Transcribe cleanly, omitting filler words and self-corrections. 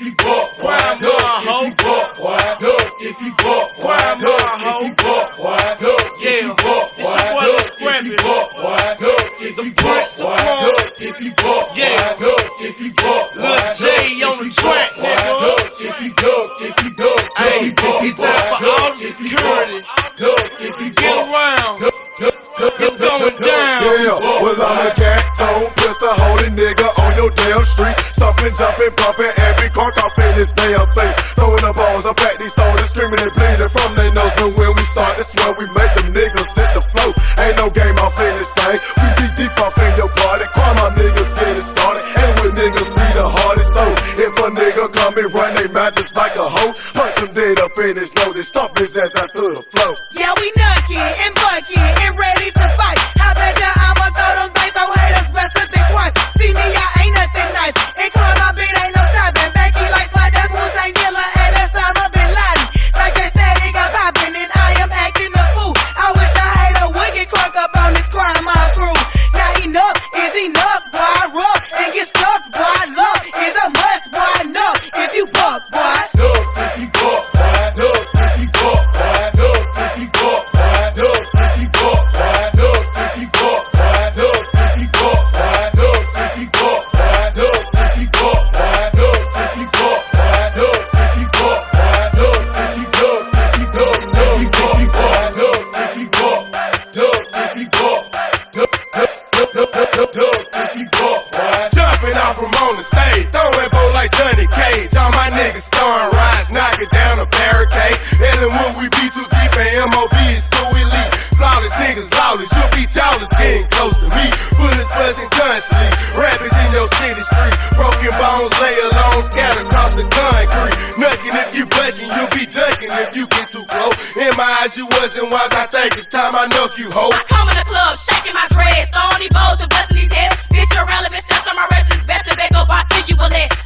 you buck, crime look, if you buck, look, if you buck, crime look, if you buck, look, if you buck, look, if you buck, look, if you buck, look, if you buck, look, if you buck, Lil J on the track, nigga. look, if you duck, if you duck, Hey, it's time for all the security. look, if you Get around. It's going down. Yeah, well I'm a cat tone, pistol holding nigga on your damn street. Stomping, jumping, bumping, every car off in this damn thing. Throwing the balls, I pack these soldiers, screaming and bleeding from their nose. But when we start, that's where we make them niggas hit the flow. Ain't no game off in this thing. We be deep off in your party. Call my niggas get it started. And with niggas be the hardest. So if a nigga come and run they mouth just like a hoe, punch him dead up in his nose and stomp his ass out to the floor. Yeah, we nucky and bucky and ready to fight. How bad ya, I'ma throw them bass, so haters best to think twice. See me, I ain't nothing nice. And call my beat, ain't no stopping. Becky like Spot, that's Hussein Gilla, and that's Osama Bin Laden. Like they said, it got poppin', and I am acting a fool. I wish I had a wicked crunk up on this crime, my crew. Now enough is enough, boy, rough and get stuffed, boy. Love is a must, boy, enough if you buck, boy. look, if you buck, look, if you buck, look, if you buck, look, if you buck, look, if you buck, look, if you buck, look, if you buck, look, if you buck, look, if you buck, look, if you buck, look, if you duck, if you duck, if you buck, look, if you buck, look, if you buck, look, if you buck, Jumping off from on the stage, throwing bow like Johnny Cage. All my niggas starring rides, knocking down a barricade. Ellenwood, we be too deep, and MOB is too elite. Flawless niggas, lawless, you'll be tallest, getting close to me. Bullets buzzing constantly, rapping in your city street. Broken bones lay alone, scattered across the concrete. Nucking if you bucking, you'll be ducking if you get too close. In my eyes, you wasn't wise, I think it's time I knock you, ho. I come in the club, shaking my dreads, throwing these bows and busting these heads. Bitch, irrelevant steps on my wrist, it's best to back up, I think you will let.